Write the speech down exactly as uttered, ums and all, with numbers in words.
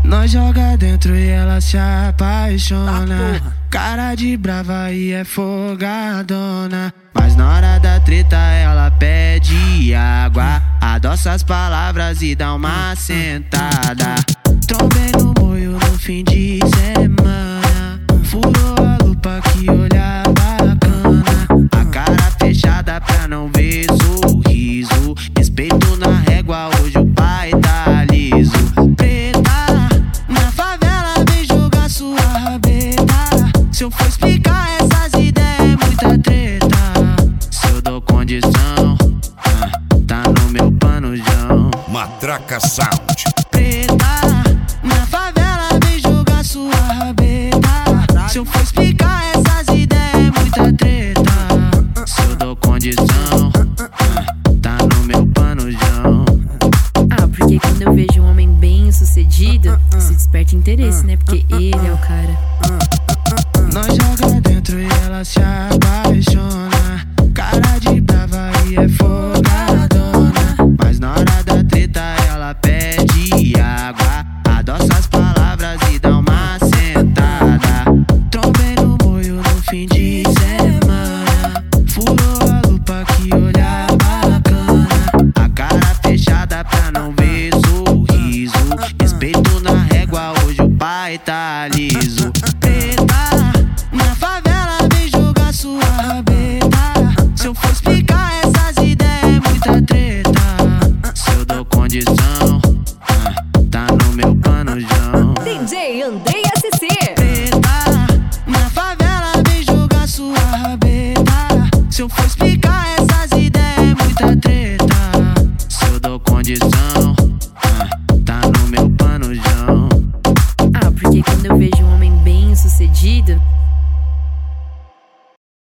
Nós joga dentro e ela se apaixona. Cara de brava e é folgadona. Mas na hora da treta ela pede água. Adoça as palavras e dá uma sentada. Trombei no moio no fim de semana. Furou a lupa, que olhar bacana. A cara fechada pra não ver sorriso. Respeito na régua, hoje o pai tá liso. Preta, na favela vem jogar sua rabeta. Se eu for explicar essas ideias é muita treta. Se eu dou condição, tá no meu panojão. Matraca Sound. Preta, na favela vem jogar sua rabeta. Se eu for explicar essas ideias é muita treta. Se eu dou condição, tá no meu panojão. Ah, porque quando eu vejo um homem bem sucedido, se desperta interesse, né? Porque ele é o cara. Nós joga dentro e ela se apaixona. Cara de brava e é folgadona. Mas na hora da treta ela pede água. Adoça as palavras e dá uma sentada. Trombei no moio no fim de semana. Furou a lupa, que olhar bacana. A cara fechada pra não ver sorriso. Respeito na régua, hoje o pai tá liso. Preta, na favela vem jogar sua rabeta. Se eu for explicar essas ideias é muita treta. Se eu dou condição, tá no meu panojão. D J Andrei S C. Preta, na favela vem jogar sua rabeta. Se eu for explicar essas ideias é muita treta. Se eu dou condição, tá no meu panojão. Ah, porque quando eu vejo um homem bem sucedido,